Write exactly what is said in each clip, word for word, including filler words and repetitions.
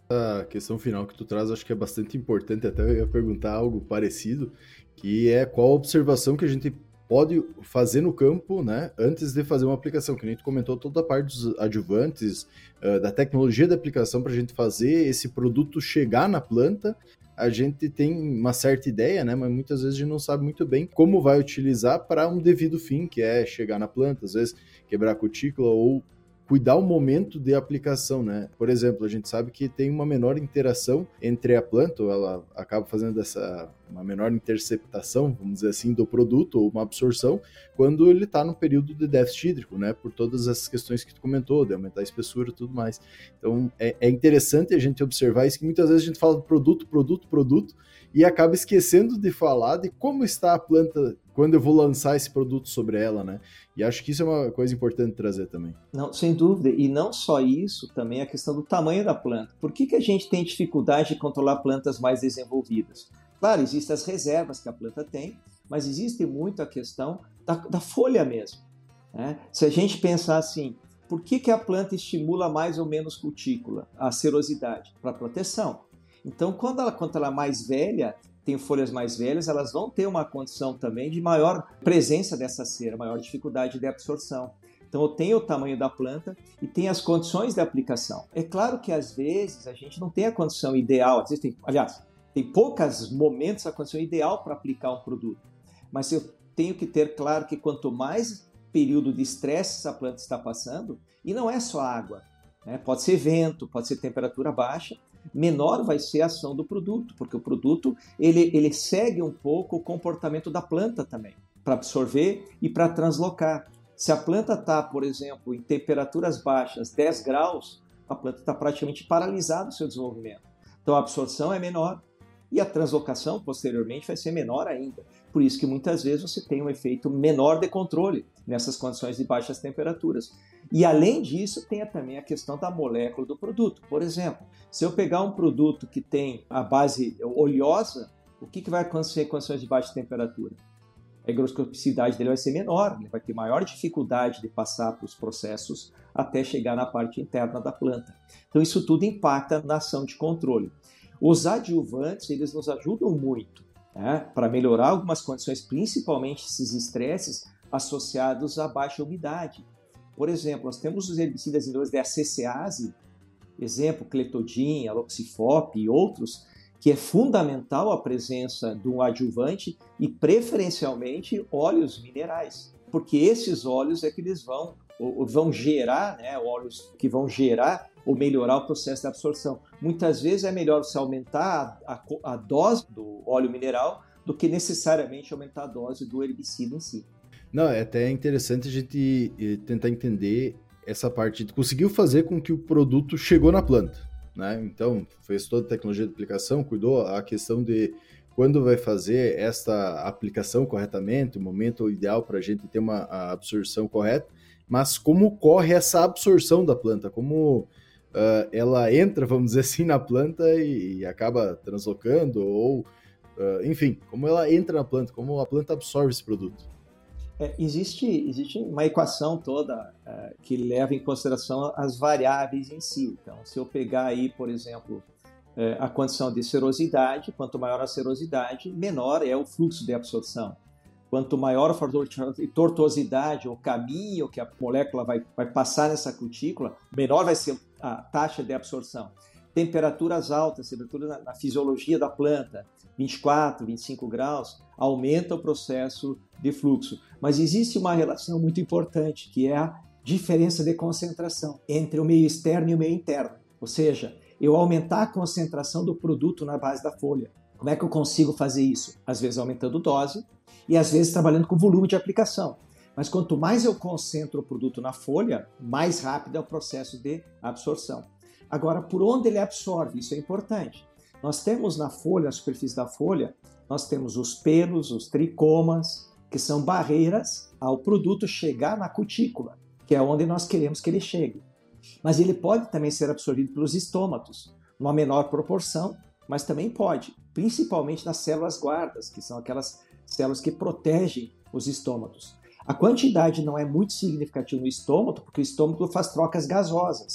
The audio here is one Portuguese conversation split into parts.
A questão final que tu traz, acho que é bastante importante, até eu ia perguntar algo parecido, que é qual a observação que a gente pode fazer no campo, né, antes de fazer uma aplicação, que nem tu comentou toda a parte dos adjuvantes, uh, da tecnologia da aplicação para a gente fazer esse produto chegar na planta. A gente tem uma certa ideia, né, mas muitas vezes a gente não sabe muito bem como vai utilizar para um devido fim, que é chegar na planta, às vezes quebrar a cutícula ou cuidar o momento de aplicação, né? Por exemplo, a gente sabe que tem uma menor interação entre a planta, ou ela acaba fazendo essa uma menor interceptação, vamos dizer assim, do produto, ou uma absorção, quando ele está no período de déficit hídrico, né? Por todas essas questões que tu comentou, de aumentar a espessura e tudo mais. Então, é, é interessante a gente observar isso, que muitas vezes a gente fala produto, produto, produto, e acaba esquecendo de falar de como está a planta quando eu vou lançar esse produto sobre ela, né? E acho que isso é uma coisa importante trazer também. Não, sem dúvida. E não só isso, também a questão do tamanho da planta. Por que, que a gente tem dificuldade de controlar plantas mais desenvolvidas? Claro, existem as reservas que a planta tem, mas existe muito a questão da, da folha mesmo, né? Se a gente pensar assim, por que, que a planta estimula mais ou menos cutícula? A serosidade, para proteção. Então, quando ela, quando ela é mais velha, tem folhas mais velhas, elas vão ter uma condição também de maior presença dessa cera, maior dificuldade de absorção. Então, eu tenho o tamanho da planta e tem as condições de aplicação. É claro que, às vezes, a gente não tem a condição ideal. Às vezes tem, aliás, tem poucos momentos a condição ideal para aplicar um produto. Mas eu tenho que ter claro que quanto mais período de estresse essa planta está passando, e não é só água, né? Pode ser vento, pode ser temperatura baixa, menor vai ser a ação do produto, porque o produto ele, ele segue um pouco o comportamento da planta também, para absorver e para translocar. Se a planta está, por exemplo, em temperaturas baixas, dez graus, a planta está praticamente paralisada o seu desenvolvimento. Então a absorção é menor e a translocação posteriormente vai ser menor ainda. Por isso que muitas vezes você tem um efeito menor de controle nessas condições de baixas temperaturas. E além disso, tem também a questão da molécula do produto. Por exemplo, se eu pegar um produto que tem a base oleosa, o que, que vai acontecer em condições de baixa temperatura? A higroscopicidade dele vai ser menor, ele vai ter maior dificuldade de passar para os processos até chegar na parte interna da planta. Então isso tudo impacta na ação de controle. Os adjuvantes, eles nos ajudam muito, né, para melhorar algumas condições, principalmente esses estresses associados à baixa umidade. Por exemplo, nós temos os herbicidas indutores de acecease, exemplo, cletodin, aloxifop e outros, que é fundamental a presença de um adjuvante e, preferencialmente, óleos minerais, porque esses óleos é que eles vão, vão gerar, né, óleos que vão gerar ou melhorar o processo de absorção. Muitas vezes é melhor você aumentar a, a, a dose do óleo mineral do que necessariamente aumentar a dose do herbicida em si. Não, é até interessante a gente tentar entender essa parte. Tu conseguiu fazer com que o produto chegou na planta, né? Então, fez toda a tecnologia de aplicação, cuidou a questão de quando vai fazer esta aplicação corretamente, o momento ideal para a gente ter uma absorção correta, mas como corre essa absorção da planta, como uh, ela entra, vamos dizer assim, na planta e, e acaba translocando, ou, uh, enfim, como ela entra na planta, como a planta absorve esse produto. É, existe, existe uma equação toda é, que leva em consideração as variáveis em si. Então, se eu pegar aí, por exemplo, é, a condição de serosidade, quanto maior a serosidade, menor é o fluxo de absorção. Quanto maior o fator de tortuosidade, o caminho que a molécula vai, vai passar nessa cutícula, menor vai ser a taxa de absorção. Temperaturas altas, temperatura na, na fisiologia da planta, vinte e quatro, vinte e cinco graus, aumenta o processo de fluxo. Mas existe uma relação muito importante, que é a diferença de concentração entre o meio externo e o meio interno. Ou seja, eu aumentar a concentração do produto na base da folha. Como é que eu consigo fazer isso? Às vezes aumentando dose e às vezes trabalhando com volume de aplicação. Mas quanto mais eu concentro o produto na folha, mais rápido é o processo de absorção. Agora, por onde ele absorve? Isso é importante. Nós temos na folha, na superfície da folha, nós temos os pelos, os tricomas, que são barreiras ao produto chegar na cutícula, que é onde nós queremos que ele chegue. Mas ele pode também ser absorvido pelos estômatos, numa menor proporção, mas também pode, principalmente nas células guardas, que são aquelas células que protegem os estômatos. A quantidade não é muito significativa no estômago, porque o estômago faz trocas gasosas.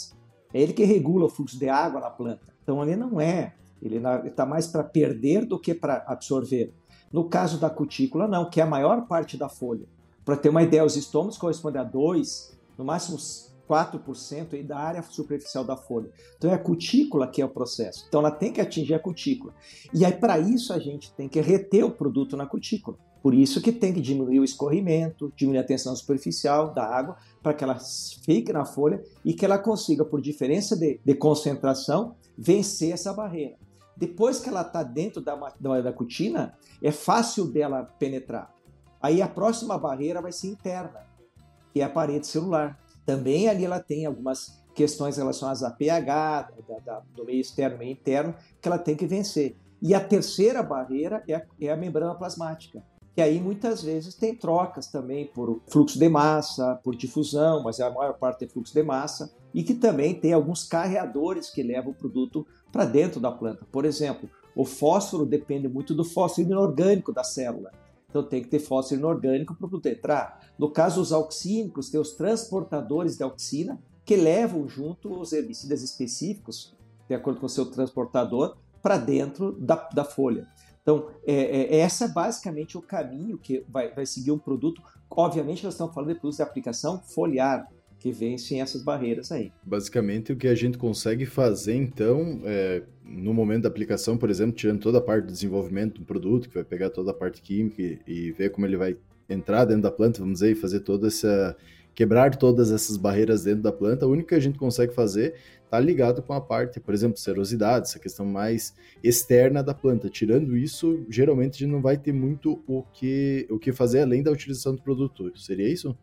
É ele que regula o fluxo de água na planta. Então ali não é, ele está mais para perder do que para absorver. No caso da cutícula, não, que é a maior parte da folha. Para ter uma ideia, os estômagos correspondem a dois, no máximo quatro por cento aí da área superficial da folha. Então é a cutícula que é o processo. Então ela tem que atingir a cutícula. E aí para isso a gente tem que reter o produto na cutícula. Por isso que tem que diminuir o escorrimento, diminuir a tensão superficial da água, para que ela fique na folha e que ela consiga, por diferença de, de concentração, vencer essa barreira. Depois que ela está dentro da, da, da cutina, é fácil dela penetrar. Aí a próxima barreira vai ser interna, que é a parede celular. Também ali ela tem algumas questões relacionadas a pH, da, da, do meio externo e meio interno, que ela tem que vencer. E a terceira barreira é a, é a membrana plasmática, que aí muitas vezes tem trocas também por fluxo de massa, por difusão, mas a maior parte é fluxo de massa, e que também tem alguns carreadores que levam o produto para dentro da planta. Por exemplo, o fósforo depende muito do fósforo inorgânico da célula. Então tem que ter fósforo inorgânico para o produto entrar. No caso, os auxínicos, tem os transportadores de auxina, que levam junto os herbicidas específicos, de acordo com o seu transportador, para dentro da, da folha. Então, é, é, essa é basicamente o caminho que vai, vai seguir um produto. Obviamente, nós estamos falando de produtos de aplicação foliar, que vencem essas barreiras aí. Basicamente, o que a gente consegue fazer, então, é, no momento da aplicação, por exemplo, tirando toda a parte do desenvolvimento do produto, que vai pegar toda a parte química e, e ver como ele vai entrar dentro da planta, vamos dizer, e fazer toda essa... quebrar todas essas barreiras dentro da planta, o único que a gente consegue fazer está ligado com a parte, por exemplo, serosidade, essa questão mais externa da planta. Tirando isso, geralmente a gente não vai ter muito o que, o que fazer além da utilização do produto. Seria isso?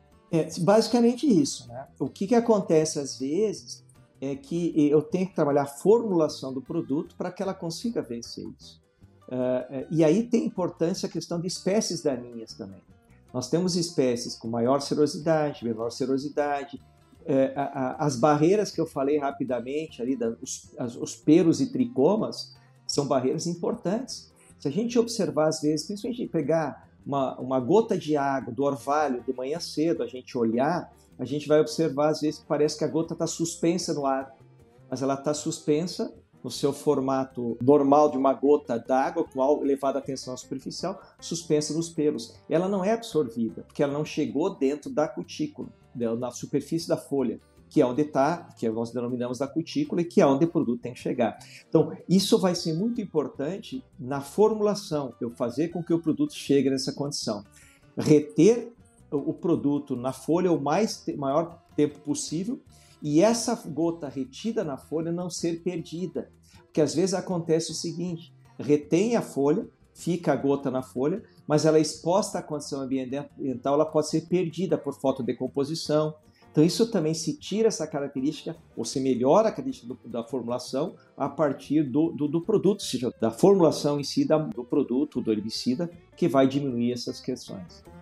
É basicamente isso, né? O que, que acontece às vezes é que eu tenho que trabalhar a formulação do produto para que ela consiga vencer isso. Uh, e aí tem importância a questão de espécies daninhas também. Nós temos espécies com maior serosidade, menor serosidade. É, a, a, as barreiras que eu falei rapidamente, ali, da, os, as, os peros e tricomas, são barreiras importantes. Se a gente observar, às vezes, principalmente pegar uma, uma gota de água do orvalho de manhã cedo, a gente olhar, a gente vai observar, às vezes, que parece que a gota está suspensa no ar, mas ela está suspensa no seu formato normal de uma gota d'água com elevada tensão superficial, suspensa nos pelos. Ela não é absorvida, porque ela não chegou dentro da cutícula, na superfície da folha, que é onde está, que nós denominamos da cutícula, e que é onde o produto tem que chegar. Então, isso vai ser muito importante na formulação, eu fazer com que o produto chegue nessa condição. Reter o produto na folha o mais, maior tempo possível, e essa gota retida na folha não ser perdida. Porque às vezes acontece o seguinte, retém a folha, fica a gota na folha, mas ela é exposta à condição ambiental, ela pode ser perdida por fotodecomposição. Então isso também se tira essa característica, ou se melhora a característica do, da formulação a partir do, do, do produto, ou seja, da formulação em si da, do produto, do herbicida, que vai diminuir essas questões.